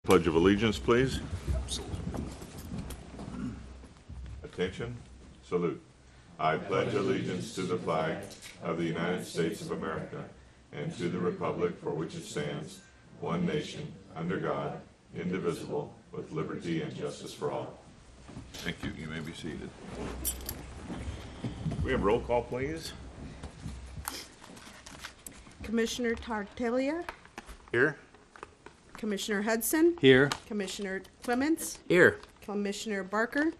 Pledge of Allegiance, please. Attention, salute. I pledge allegiance to the flag of the United States of America and to the republic for which it stands, one nation, under God, indivisible, with liberty and justice for all. Thank you. You may be seated. We have roll call, please. Commissioner Tartaglia, Here. Commissioner Hudson, Here. Commissioner Clements, Here. Commissioner Barker,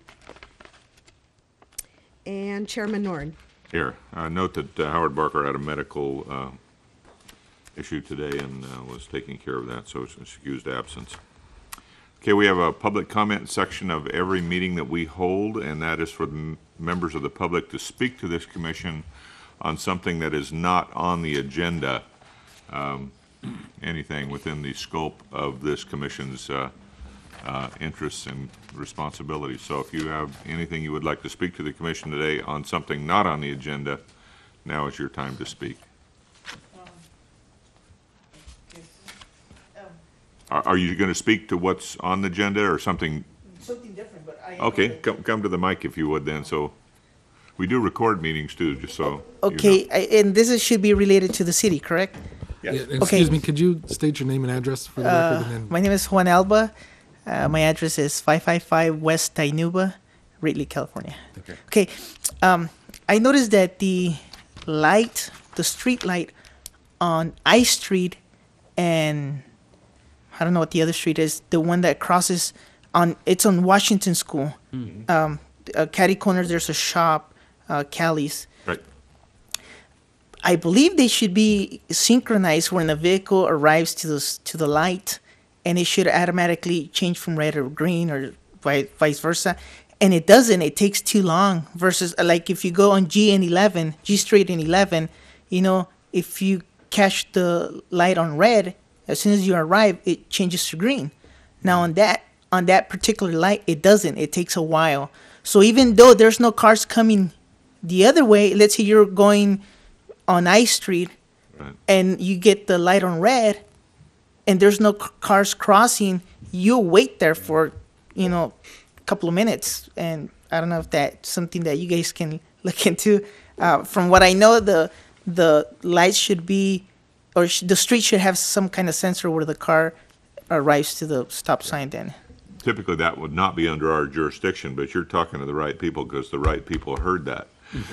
and Chairman Norton. Here. Note that Howard Barker had a medical issue today and was taking care of that, so it's an excused absence. Okay, we have a public comment section of every meeting that we hold, and that is for the members of the public to speak to this commission on something that is not on the agenda, anything within the scope of this commission's interests and responsibilities. So if you have anything you would like to speak to the commission today on something not on the agenda, now is your time to speak. Are you going to speak to what's on the agenda or something? Something different, but I. Okay, come to the mic if you would then. So we do record meetings too, just so. Okay, and should be related to the city, correct? Yes. Yeah, excuse me, could you state your name and address for the record? And then, My name is Juan Alba. My address is 555 West Tainuba, Wrigley, California. Okay. I noticed that the street light on I Street and I don't know what the other street is, the one that crosses it's on Washington School. Catty Corner, there's a shop, Cali's. Right. I believe they should be synchronized when a vehicle arrives to the light, and it should automatically change from red or green or vice versa. And it doesn't. It takes too long. Versus like if you go on G Street and 11, if you catch the light on red, as soon as you arrive, it changes to green. Now on that particular light, it doesn't. It takes a while. So even though there's no cars coming the other way, let's say you're going on I Street, Right. and you get the light on red, and there's no cars crossing, you'll wait there for, a couple of minutes. And I don't know if that's something that you guys can look into. From what I know, the lights should be, or the street should have some kind of sensor where the car arrives to the stop sign then. Typically, that would not be under our jurisdiction, but you're talking to the right people because the right people heard that.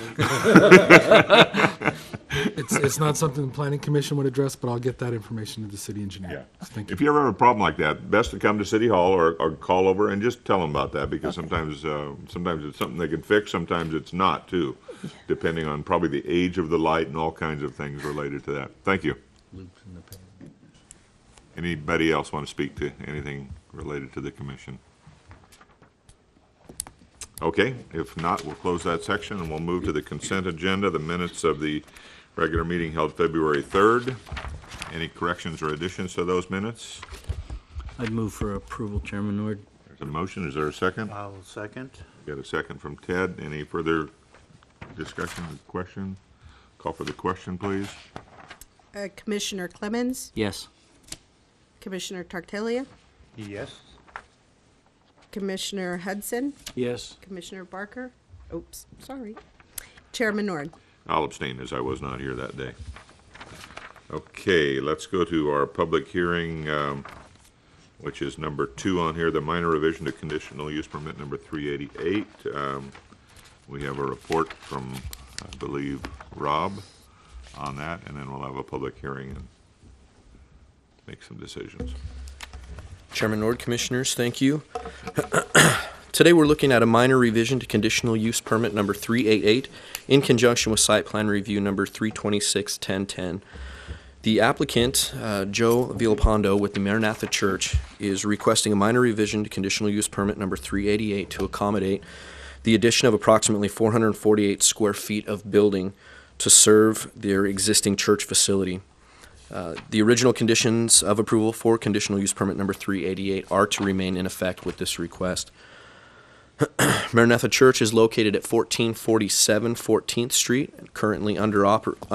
it's not something the planning commission would address, but I'll get that information to the city engineer. Thank you. If you ever have a problem like that, best to come to City Hall or call over and just tell them about that, because sometimes it's something they can fix, sometimes it's not too, depending on probably the age of the light and all kinds of things related to that. Thank you. Anybody else want to speak to anything related to the commission? Okay, if not, we'll close that section and we'll move to the consent agenda, the minutes of the regular meeting held February 3rd. Any corrections or additions to those minutes? I'd move for approval, Chairman Nord. There's a motion. Is there a second? I'll second. Got a second from Ted. Any further discussion or question? Call for the question, please. Commissioner Clemens, Yes. Commissioner Tartaglia, Yes. Commissioner Hudson, Yes. Commissioner Barker. Oops, sorry. Chairman Norton. I'll abstain as I was not here that day. Okay, let's go to our public hearing, which is number 2 on here, the minor revision to conditional use permit number 388. We have a report from, I believe, Rob on that, and then we'll have a public hearing and make some decisions. Chairman Nord, Commissioners, thank you. Today we're looking at a minor revision to conditional use permit number 388 in conjunction with site plan review number 326-1010. The applicant, Joe Villalpando with the Maranatha Church, is requesting a minor revision to conditional use permit number 388 to accommodate the addition of approximately 448 square feet of building to serve their existing church facility. The original conditions of approval for conditional use permit number 388 are to remain in effect with this request. Maranatha Church is located at 1447 14th Street, currently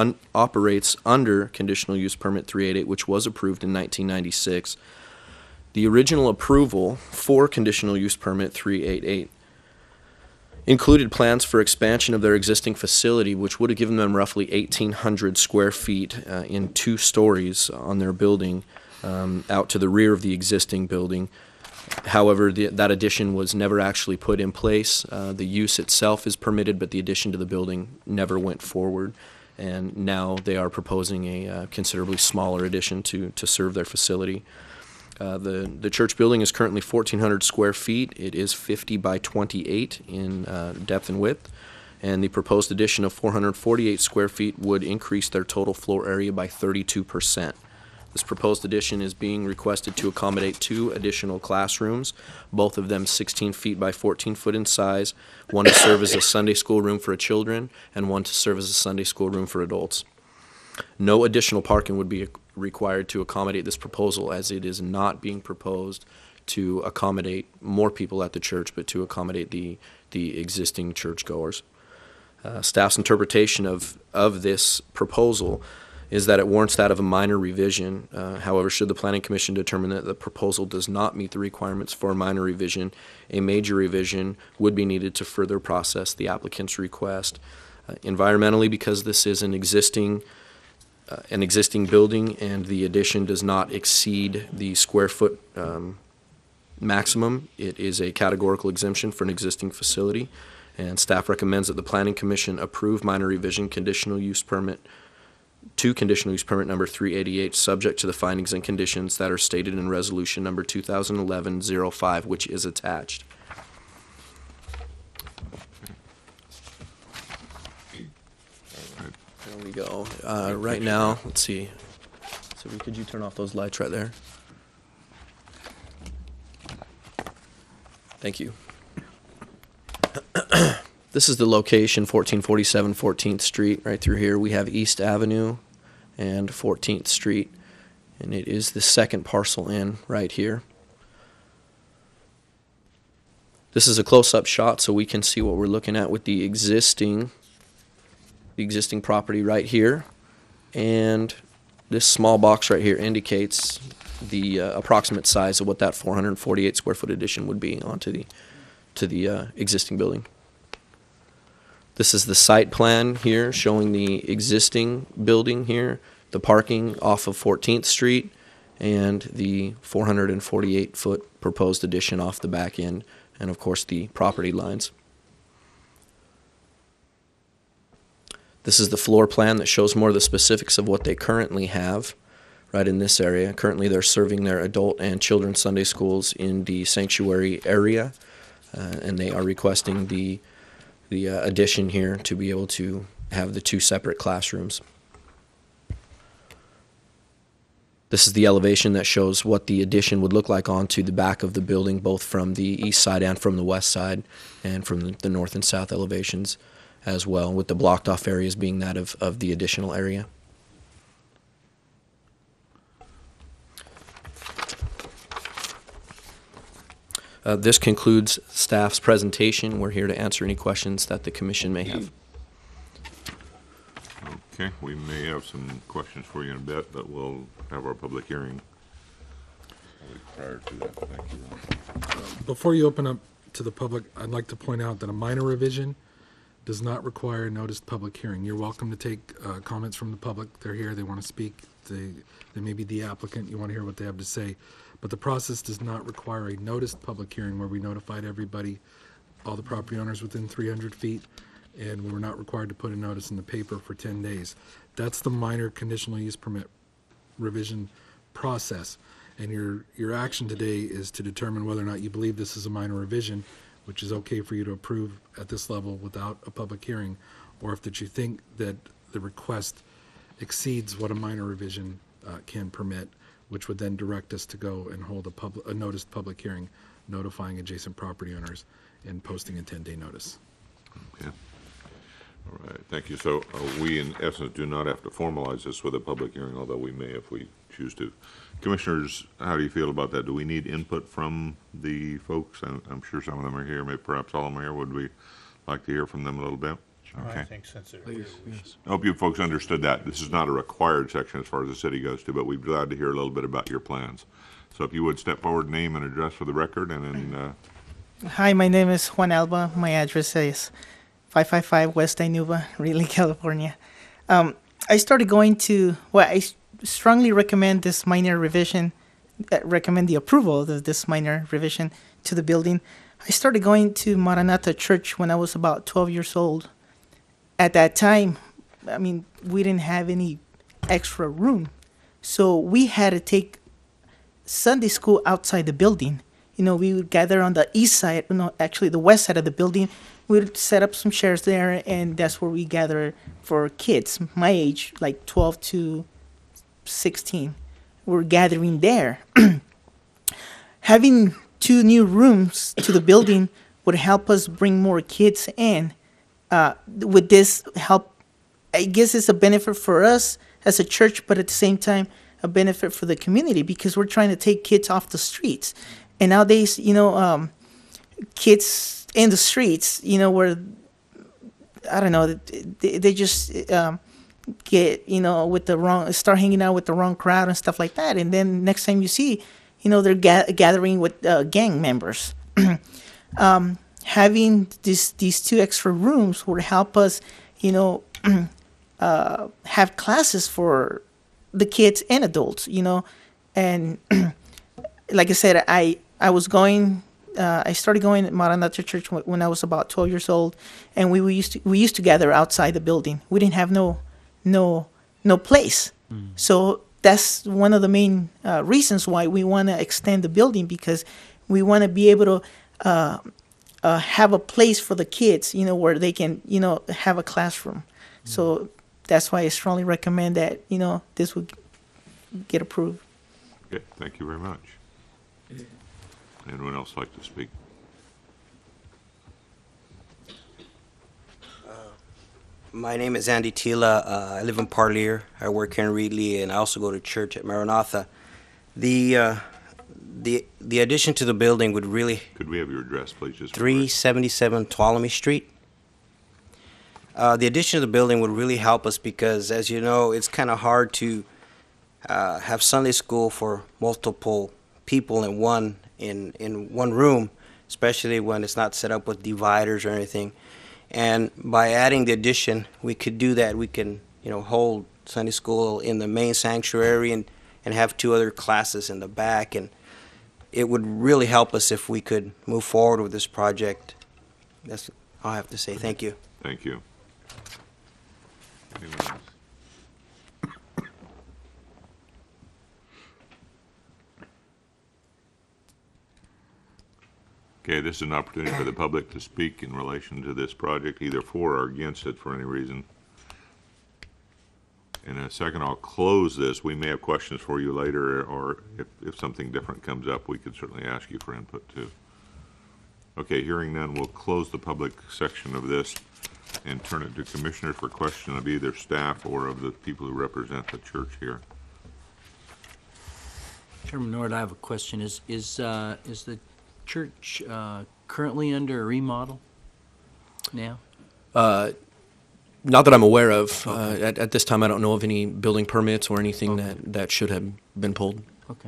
operates under conditional use permit 388, which was approved in 1996. The original approval for conditional use permit 388 included plans for expansion of their existing facility, which would have given them roughly 1,800 square feet in 2 stories on their building out to the rear of the existing building. However, that addition was never actually put in place. The use itself is permitted, but the addition to the building never went forward. And now they are proposing a considerably smaller addition to serve their facility. The church building is currently 1,400 square feet. It is 50 by 28 in depth and width. And the proposed addition of 448 square feet would increase their total floor area by 32%. This proposed addition is being requested to accommodate 2 additional classrooms, both of them 16 feet by 14 foot in size, one to serve as a Sunday school room for children and one to serve as a Sunday school room for adults. No additional parking would be required to accommodate this proposal, as it is not being proposed to accommodate more people at the church, but to accommodate the existing churchgoers. Staff's interpretation of this proposal is that it warrants that of a minor revision. However, should the Planning Commission determine that the proposal does not meet the requirements for a minor revision, a major revision would be needed to further process the applicant's request. Environmentally, because this is an existing building and the addition does not exceed the square foot maximum, it is a categorical exemption for an existing facility, and staff recommends that the Planning Commission approve minor revision conditional use permit number 388, subject to the findings and conditions that are stated in resolution number 2011-05, which is attached. There we go. Right now, let's see. So could you turn off those lights right there? Thank you. This is the location, 1447 14th Street. Right through here we have East Avenue and 14th Street, and it is the second parcel in right here. This is a close-up shot so we can see what we're looking at with the existing property right here, and this small box right here indicates the approximate size of what that 448 square foot addition would be onto the existing building. This is the site plan here showing the existing building here, the parking off of 14th Street, and the 448 foot proposed addition off the back end, and of course the property lines. This is the floor plan that shows more of the specifics of what they currently have right in this area. Currently they're serving their adult and children's Sunday schools in the sanctuary area, and they are requesting the addition here to be able to have the 2 separate classrooms. This is the elevation that shows what the addition would look like onto the back of the building, both from the east side and from the west side, and from the north and south elevations as well, with the blocked off areas being that of the additional area. This concludes staff's presentation. We're here to answer any questions that the commission may have. Okay, we may have some questions for you in a bit, but we'll have our public hearing prior to that. Thank you, Ron. Before you open up to the public, I'd like to point out that a minor revision does not require a noticed public hearing. You're welcome to take comments from the public. They're here, they want to speak. They may be the applicant, you want to hear what they have to say. But the process does not require a noticed public hearing where we notified everybody, all the property owners within 300 feet, and we were not required to put a notice in the paper for 10 days. That's the minor conditional use permit revision process. And your action today is to determine whether or not you believe this is a minor revision, which is okay for you to approve at this level without a public hearing, or if that you think that the request exceeds what a minor revision can permit, which would then direct us to go and hold a noticed public hearing, notifying adjacent property owners and posting a 10-day notice. Okay. All right, thank you. So we, in essence, do not have to formalize this with a public hearing, although we may if we choose to. Commissioners, how do you feel about that? Do we need input from the folks? I'm sure some of them are here, maybe perhaps all of them are here. Would we like to hear from them a little bit? Okay. I think since they're here, we should. I hope you folks understood that. This is not a required section as far as the city goes to, but we'd be glad to hear a little bit about your plans. So if you would step forward, name and address for the record, and then, Hi, my name is Juan Alba. My address is 555 West Inuba, Greeley, California. I started going to, well, I strongly recommend this minor revision, recommend the approval of this minor revision to the building. I started going to Maranatha Church when I was about 12 years old. At that time, I mean, we didn't have any extra room. So we had to take Sunday school outside the building. You know, we would gather on the east side, no, actually the west side of the building. We would set up some chairs there, and that's where we gather for kids my age, like 12 to 16. We're gathering there. Having 2 new rooms to the building would help us bring more kids in. Would this help? I guess it's a benefit for us as a church, but at the same time, a benefit for the community because we're trying to take kids off the streets. And nowadays, you know, kids in the streets, you know, where, I don't know, they just get, you know, with the wrong, start hanging out with the wrong crowd and stuff like that. And then next time you see, you know, they're gathering with gang members. Having these 2 extra rooms would help us, you know, have classes for the kids and adults, you know. And like I said, I was going, I started going at Maranatha Church when I was about 12 years old, and we used to gather outside the building. We didn't have no place. So that's one of the main reasons why we want to extend the building, because we want to be able to have a place for the kids, you know, where they can, you know, have a classroom. So that's why I strongly recommend that, you know, this would get approved. okay, thank you very much. Anyone else like to speak? My name is Andy Tila. I live in Parlier. I work here in Reedley, and I also go to church at Maranatha. The addition to the building would really Could we have your address, please? Just for the 377 Tuolumne Street. The addition of the building would really help us because, as you know, it's kind of hard to have Sunday school for multiple people in one room, especially when it's not set up with dividers or anything. And by adding the addition, we could do that. We can, you know, hold Sunday school in the main sanctuary and have 2 other classes in the back. And it would really help us if we could move forward with this project. That's all I have to say. Thank you. Thank you. Anyone else? Okay, this is an opportunity for the public to speak in relation to this project, either for or against it for any reason. In a second, I'll close this. We may have questions for you later, or if something different comes up, we could certainly ask you for input too. Okay, hearing none, we'll close the public section of this and turn it to commissioners for question of either staff or of the people who represent the church here. Chairman Nord, I have a question. Is the church currently under a remodel now? Not that I'm aware of. At this time, I don't know of any building permits or anything that should have been pulled. Okay.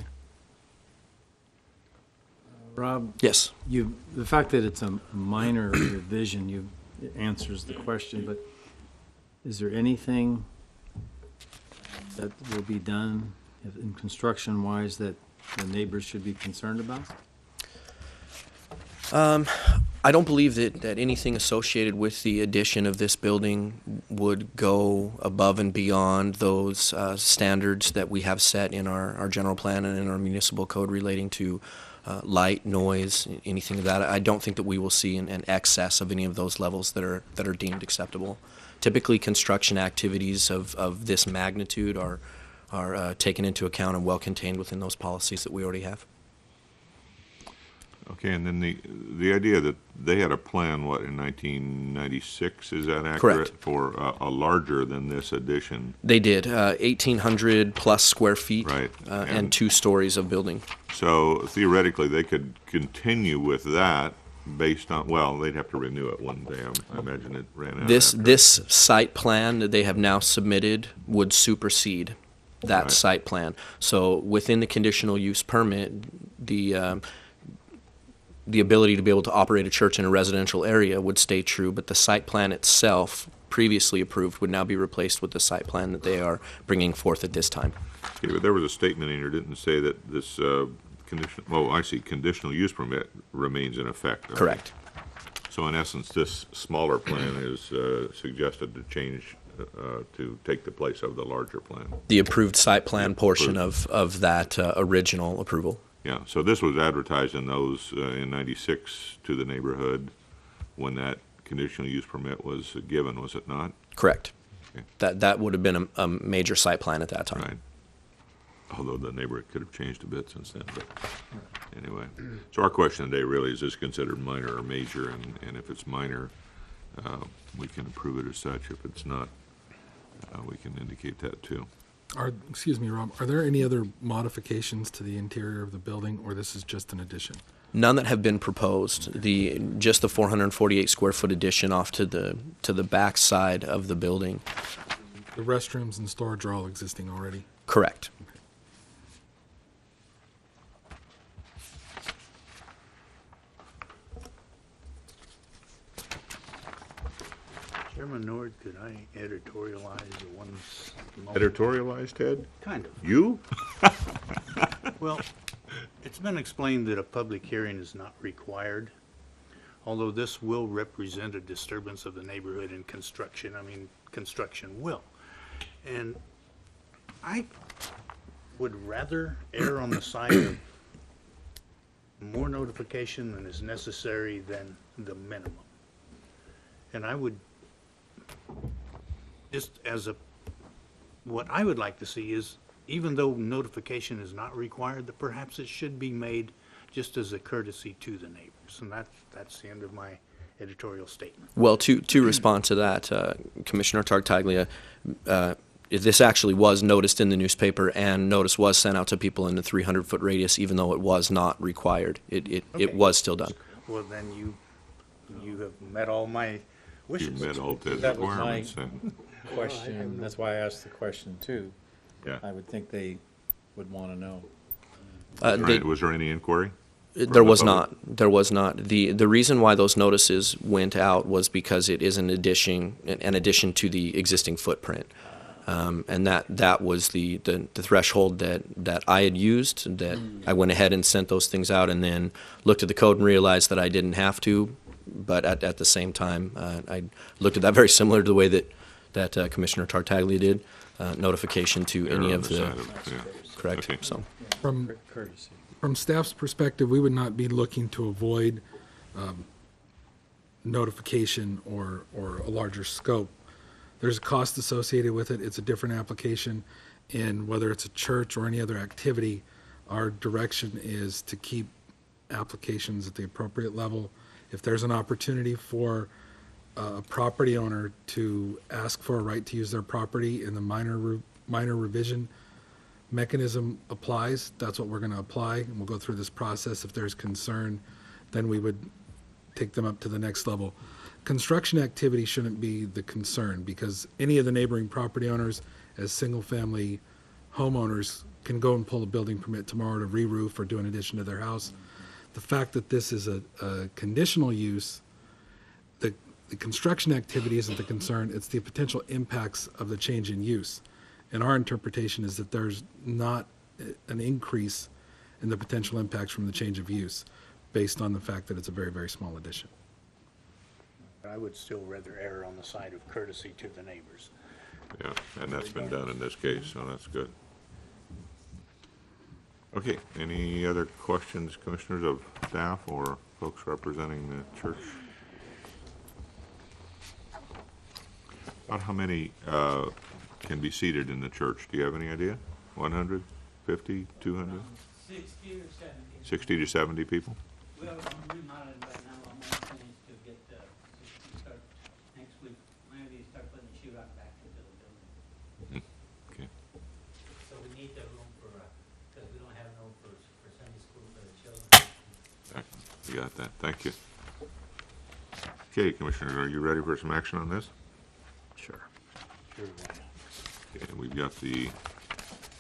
Rob, Yes. the fact that it's a minor revision, it answers the question, but is there anything that will be done in construction-wise that the neighbors should be concerned about? I don't believe that anything associated with the addition of this building would go above and beyond those standards that we have set in our general plan and in our municipal code relating to light, noise, anything of that. I don't think that we will see an excess of any of those levels that are deemed acceptable. Typically, construction activities of this magnitude are taken into account and well contained within those policies that we already have. Okay, and then the idea that they had a plan, what, in 1996, is that accurate? Correct. For a larger than this addition, They did 1,800 plus square feet, right? and 2 stories of building. So theoretically, they could continue with that based on, well, they'd have to renew it one day. I imagine it ran out. This after. this site plan that they have now submitted would supersede that Right. site plan. So within the conditional use permit, the ability to be able to operate a church in a residential area would stay true, but the site plan itself, previously approved, would now be replaced with the site plan that they are bringing forth at this time. Okay, but there was a statement in here, didn't it say that this conditional use permit remains in effect? Okay. Correct. So in essence, this smaller plan is suggested to change, to take the place of the larger plan. The approved site plan portion of that original approval. Yeah, so this was advertised in those, in 96 to the neighborhood when that conditional use permit was given, was it not? Correct. Okay. That would have been a major site plan at that time. Right. Although the neighborhood could have changed a bit since then, but anyway. So our question today really is this considered minor or major, and if it's minor, we can approve it as such. If it's not, we can indicate that too. Excuse me, Rob, are there any other modifications to the interior of the building, or this is just an addition? None that have been proposed. Just the 448 square foot addition off to the back side of the building. The restrooms and storage are all existing already? Correct. Chairman Nord, could I editorialize the one's? Editorialized, Ted? Kind of. You? Well, it's been explained that a public hearing is not required, although this will represent a disturbance of the neighborhood in construction. I mean, construction will. And I would rather err on the side of more notification than is necessary than the minimum. And I would, just as what I would like to see is, even though notification is not required, that perhaps it should be made just as a courtesy to the neighbors. And that's the end of my editorial statement. Well, to respond to that, Commissioner Tartaglia, this actually was noticed in the newspaper, and notice was sent out to people in the 300-foot radius, even though it was not required. It Okay. was still done. Well, then you have met all my You wishes. met all Ted's That was my- requirements then. Question, that's why I asked the question too. Yeah. I would think they would want to know. Right, was there any inquiry? There was the public? not. There was not. The reason why those notices went out was because it is an addition to the existing footprint. And that was the threshold that I had used, that I went ahead and sent those things out, and then looked at the code and realized that I didn't have to. But at the same time, I looked at that very similar to the way that Commissioner Tartaglia did, notification to Err any on of the the, side of- yeah. correct, Okay. so. Courtesy. From staff's perspective, we would not be looking to avoid notification or a larger scope. There's a cost associated with it. It's a different application. And whether it's a church or any other activity, our direction is to keep applications at the appropriate level. If there's an opportunity for a property owner to ask for a right to use their property and the minor revision mechanism applies, that's what we're going to apply, and we'll go through this process. If there's concern, then we would take them up to the next level. Construction activity shouldn't be the concern, because any of the neighboring property owners, as single-family homeowners, can go and pull a building permit tomorrow to re-roof or do an addition to their house. The fact that this is a conditional use, the construction activity isn't the concern, it's the potential impacts of the change in use. And our interpretation is that there's not an increase in the potential impacts from the change of use, based on the fact that it's a very, very small addition. I would still rather err on the side of courtesy to the neighbors. Yeah, and that's been done in this case, so that's good. Okay, any other questions, commissioners, of staff or folks representing the church? About how many can be seated in the church? Do you have any idea? 100, 50, 200? 60 or 70. 60 to 70 people? Well, I'm remodeling right now. I'm gonna finish to get, start next week. Maybe start putting the sheetrock back into the building. Okay. So we need the room for, because we don't have no for Sunday school for the children. You got that, thank you. Okay, commissioners, are you ready for some action on this? Sure. Okay, we've got the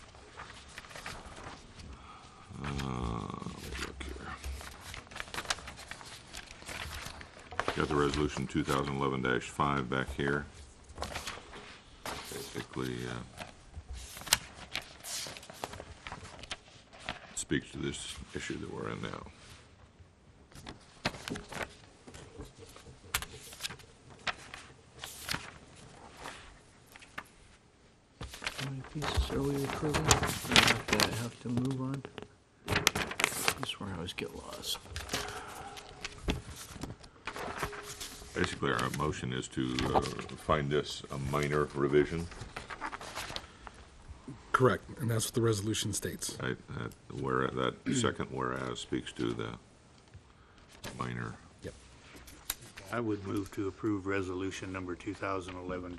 Got the resolution 2011-5 back here. Basically, speaks to this issue that we're in now. How many pieces are we approving? I have to move on. This is where I always get lost. Basically, our motion is to find this a minor revision. Correct, and that's what the resolution states. Right, that second whereas speaks to the minor. Yep. I would move to approve resolution number 2011-5.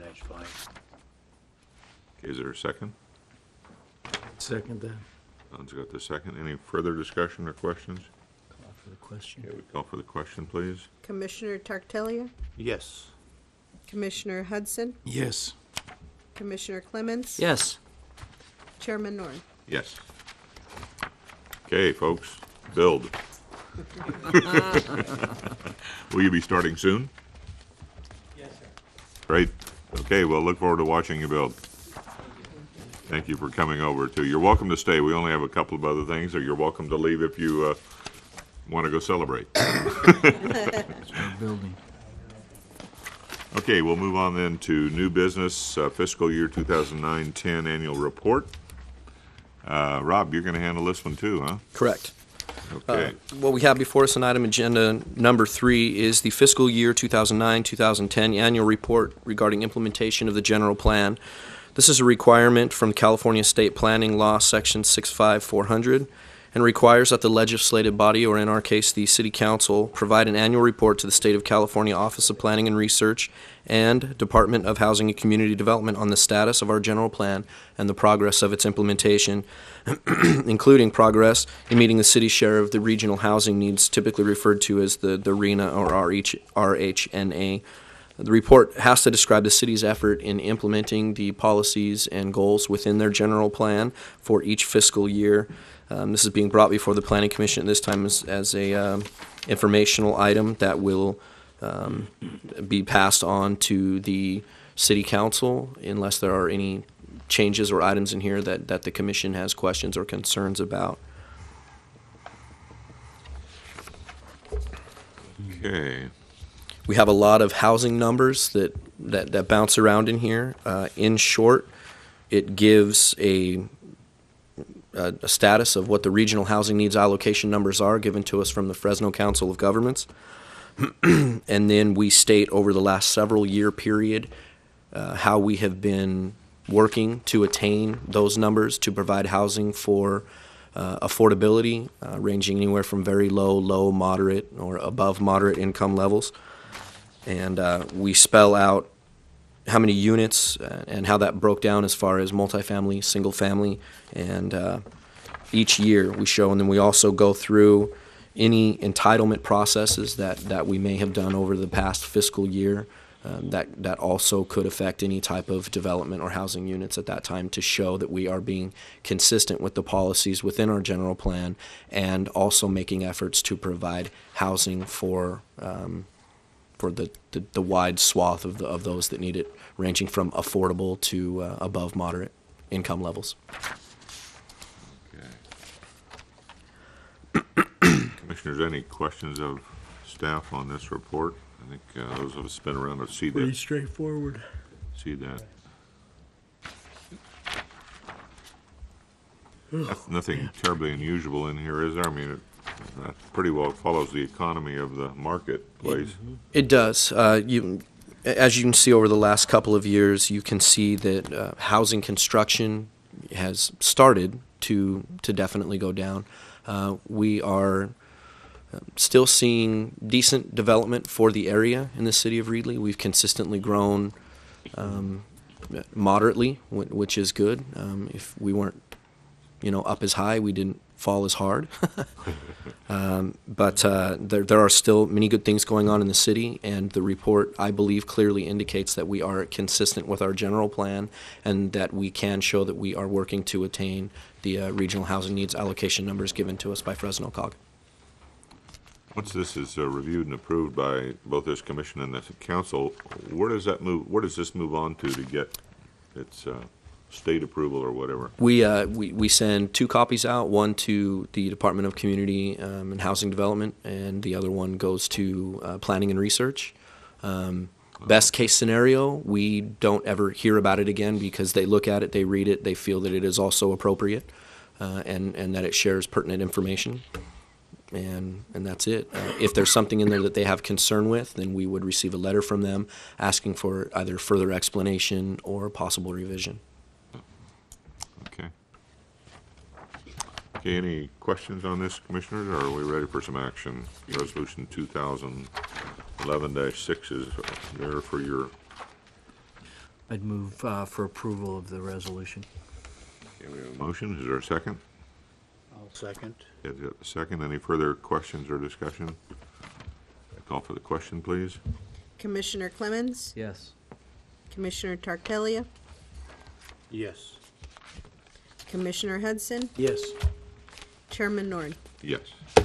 Okay, is there a second? Second that. Don's got the second. Any further discussion or questions? Call for the question. Okay, we call for the question, please. Commissioner Tartaglia, Yes. Commissioner Hudson, Yes. Commissioner Clemens. Yes. Chairman Norn. Yes. Okay, folks, build. Will you be starting soon? Yes, sir. Great. Okay, well, look forward to watching you build. Thank you for coming over, too. You're welcome to stay. We only have a couple of other things, or you're welcome to leave if you want to go celebrate. Building. Okay, we'll move on then to new business, fiscal year 2009-10 annual report. Rob, you're going to handle this one too, huh? Correct. Okay. What we have before us in item agenda number 3 is the fiscal year 2009-2010 annual report regarding implementation of the general plan. This is a requirement from California State Planning Law, Section 65400, and requires that the legislative body, or in our case, the City Council, provide an annual report to the State of California Office of Planning and Research and Department of Housing and Community Development on the status of our general plan and the progress of its implementation, including progress in meeting the city's share of the regional housing needs, typically referred to as the RHNA or RHNA. The report has to describe the city's effort in implementing the policies and goals within their general plan for each fiscal year. This is being brought before the Planning Commission at this time as a informational item that will be passed on to the City Council unless there are any changes or items in here that the Commission has questions or concerns about. Okay. We have a lot of housing numbers that bounce around in here. In short, it gives a status of what the regional housing needs allocation numbers are given to us from the Fresno Council of Governments. And then we state over the last several year period how we have been working to attain those numbers to provide housing for affordability, ranging anywhere from very low, moderate, or above moderate income levels. And we spell out how many units and how that broke down as far as multifamily, single family, and each year we show, and then we also go through any entitlement processes that we may have done over the past fiscal year that also could affect any type of development or housing units at that time, to show that we are being consistent with the policies within our general plan and also making efforts to provide housing for the wide swath of those that need it, ranging from affordable to above moderate income levels. Okay. Commissioners, any questions of staff on this report? I think those of us been around have seen Pretty that. straightforward. See that. Nothing terribly unusual in here, is there? I mean, it pretty well follows the economy of the marketplace. It does. As you can see over the last couple of years, you can see that housing construction has started to definitely go down. We are still seeing decent development for the area in the city of Reedley. We've consistently grown moderately, which is good. If we weren't, up as high, we didn't fall as hard. But there are still many good things going on in the city, and the report, I believe, clearly indicates that we are consistent with our general plan and that we can show that we are working to attain the regional housing needs allocation numbers given to us by Fresno COG. Once this is reviewed and approved by both this commission and this council, where does this move on to get its state approval or whatever? We send 2 copies out, one to the Department of Community and Housing Development, and the other one goes to Planning and Research. Best case scenario, we don't ever hear about it again because they look at it, they read it, they feel that it is also appropriate, and that it shares pertinent information. And that's it. If there's something in there that they have concern with, then we would receive a letter from them asking for either further explanation or possible revision. Okay. Okay, any questions on this, Commissioners, or are we ready for some action? Resolution 2011-6 is there for your... I'd move for approval of the resolution. Okay, we have a motion. Is there a second? I'll second. Is there a second? Any further questions or discussion? Call for the question, please. Commissioner Clemens, Yes. Commissioner Tartaglia, Yes. Commissioner Hudson, Yes. Chairman Nord. Yes.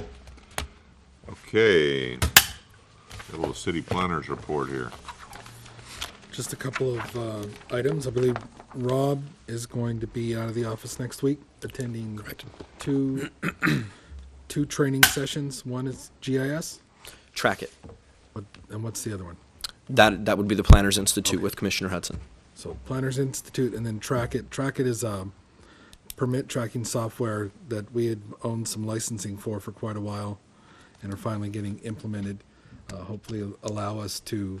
Okay. A little city planners report here. Just a couple of items. I believe Rob is going to be out of the office next week, attending two training sessions. One is GIS, Track it. and what's the other one? That would be the Planners Institute with Commissioner Hudson. So Planners Institute, and then Track It. Track It is permit tracking software that we had owned some licensing for quite a while and are finally getting implemented. Hopefully allow us to,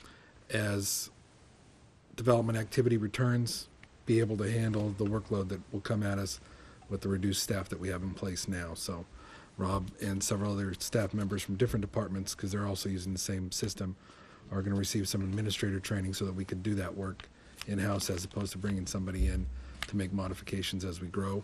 as development activity returns, be able to handle the workload that will come at us with the reduced staff that we have in place now. So Rob and several other staff members from different departments, because they're also using the same system, are going to receive some administrator training so that we could do that work in-house as opposed to bringing somebody in to make modifications as we grow.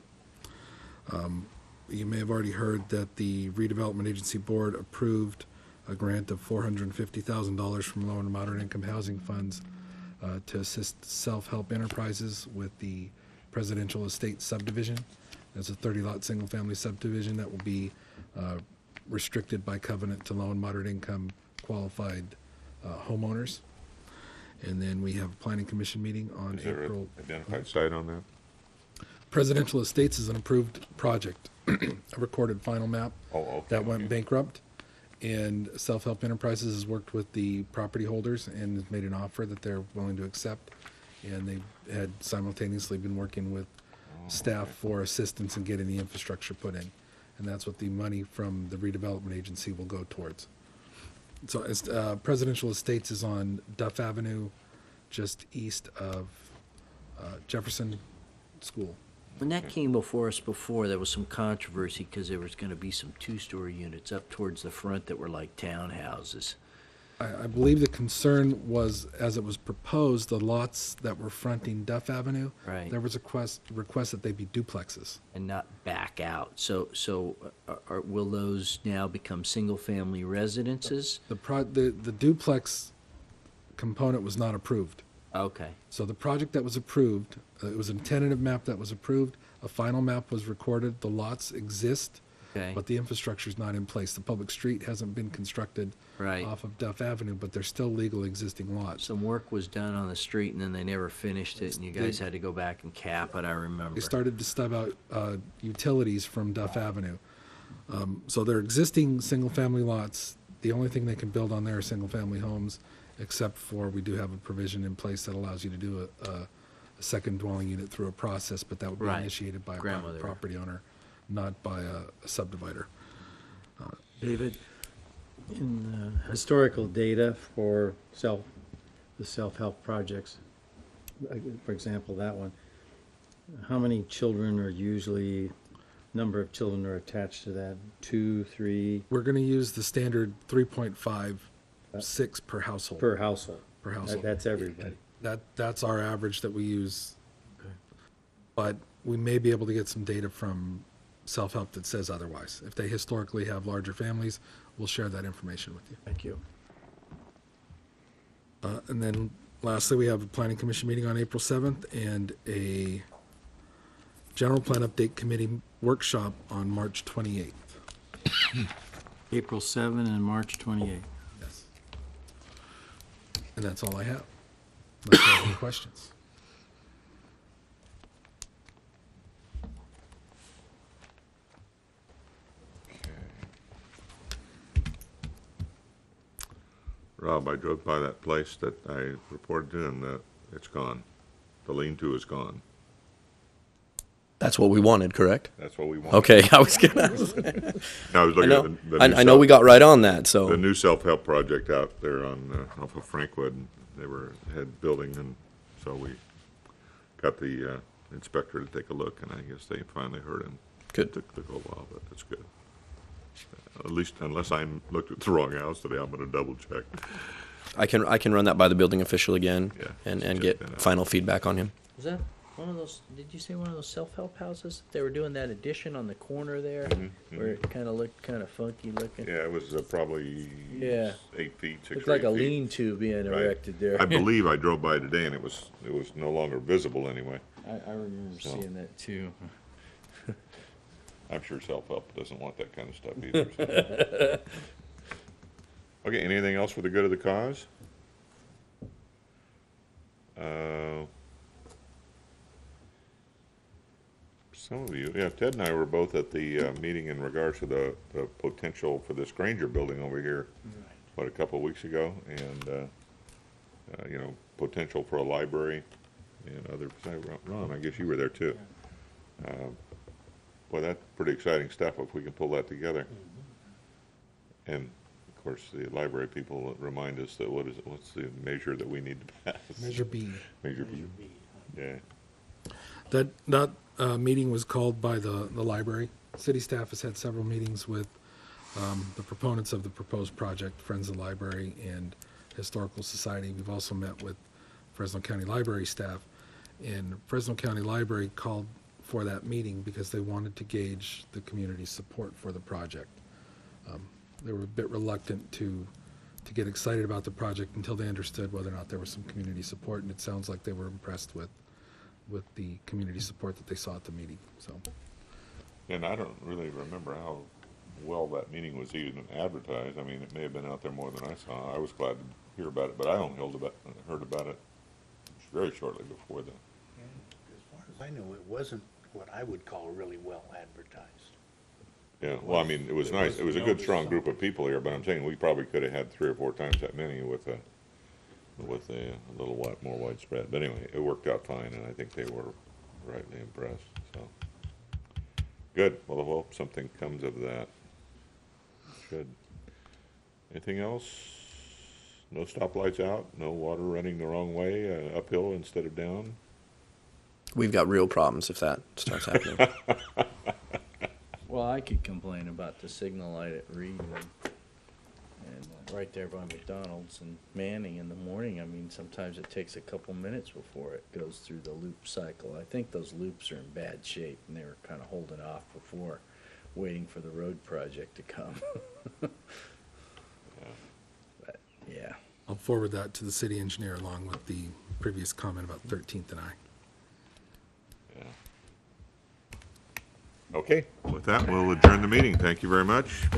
You may have already heard that the Redevelopment Agency Board approved a grant of $450,000 from low and moderate income housing funds to assist self-help enterprises with the Presidential Estate subdivision. There's a 30-lot single-family subdivision that will be restricted by covenant to low and moderate income qualified homeowners. And then we have a planning commission meeting on Is there April. an identified site on that? Presidential Estates is an approved project, a recorded final map Oh, okay. that went Okay. bankrupt. And Self-Help Enterprises has worked with the property holders and has made an offer that they're willing to accept. And they've had simultaneously been working with staff for assistance in getting the infrastructure put in. And that's what the money from the redevelopment agency will go towards. So Presidential Estates is on Duff Avenue, just east of Jefferson School. When that came before us before, there was some controversy because there was going to be some 2-story units up towards the front that were like townhouses. I believe the concern was, as it was proposed, the lots that were fronting Duff Avenue. Right. There was a request that they be duplexes. And not back out. So will those now become single-family residences? The duplex component was not approved. Okay. So the project that was approved, it was a tentative map that was approved, a final map was recorded, the lots exist, Okay. but the infrastructure's not in place. The public street hasn't been constructed Right. off of Duff Avenue, but they're still legal existing lots. Some work was done on the street and then they never finished it and you guys had to go back and cap it, I remember. They started to stub out utilities from Duff Avenue. So they're existing single-family lots. The only thing they can build on there are single-family homes, except for we do have a provision in place that allows you to do a second dwelling unit through a process, but that would be Right. initiated by a private Grandmother. property owner, not by a subdivider. David, in historical data for the self-help projects, for example, that one, how many children are usually, number of children are attached to that? 2, 3 We're going to use the standard 3.56 per household. per household? Per household. That's everybody. That's our average that we use. Okay. But we may be able to get some data from self-help that says otherwise. If they historically have larger families, we'll share that information with you. Thank you. And then lastly, we have a planning commission meeting on April 7th and a general plan update committee workshop on March 28th. April 7 and March 28. Yes. And that's all I have. Unless you have any questions. Rob, I drove by that place that I reported to, and it's gone. The lean-to is gone. That's what we wanted, correct? That's what we want. Okay, I was gonna. I was I looking know. at the new I know we got right on that. the So new self-help project out there on off of Frankwood. And they had building, and so we got the inspector to take a look, and I guess they finally heard him. good. Took a while, but that's good. At least, unless I looked at the wrong house today, I'm going to double check. I can run that by the building official again Yeah, and check get that out. final feedback on him. Was that one of those, did you say one of those self-help houses? They were doing that addition on the corner there, where it kind of looked kind of funky looking? Yeah, it was probably Yeah. 8 feet, 6 Looked or 8 like a feet. lean-to being Right. erected there. I believe I drove by today, and it was no longer visible anyway. I remember So. seeing that too. I'm sure self-help doesn't want that kind of stuff either. So. Okay, anything else for the good of the cause? Some of you, yeah, Ted and I were both at the meeting in regards to the potential for this Granger building over here, a couple of weeks ago, and, potential for a library and other, Ron, I guess you were there too. Boy, that's pretty exciting stuff if we can pull that together. And, of course, the library people remind us that what's the measure that we need to pass? Measure B. Measure B. Yeah. That meeting was called by the library. City staff has had several meetings with the proponents of the proposed project, Friends of the Library and Historical Society. We've also met with Fresno County Library staff. And Fresno County Library called for that meeting because they wanted to gauge the community's support for the project. They were a bit reluctant to get excited about the project until they understood whether or not there was some community support, and it sounds like they were impressed with the community support that they saw at the meeting, so. And I don't really remember how well that meeting was even advertised. I mean, it may have been out there more than I saw. I was glad to hear about it, but I only heard about it very shortly before that. As far as I know, it wasn't what I would call really well advertised. Yeah, well, I mean, it was nice. It was a good, strong group of people here, but I'm saying we probably could have had 3 or 4 times that many with a little more widespread. But anyway, it worked out fine, and I think they were rightly impressed, so. Good. Well, I hope something comes of that. Should. Anything else? No stoplights out? No water running the wrong way, uphill instead of down? We've got real problems if that starts happening. Well, I could complain about the signal light at Reed and right there by McDonald's and Manning in the morning. I mean, sometimes it takes a couple minutes before it goes through the loop cycle. I think those loops are in bad shape, and they were kind of holding off before waiting for the road project to come. But, yeah. I'll forward that to the city engineer along with the previous comment about 13th and I. Yeah. Okay, with that, we'll adjourn the meeting. Thank you very much.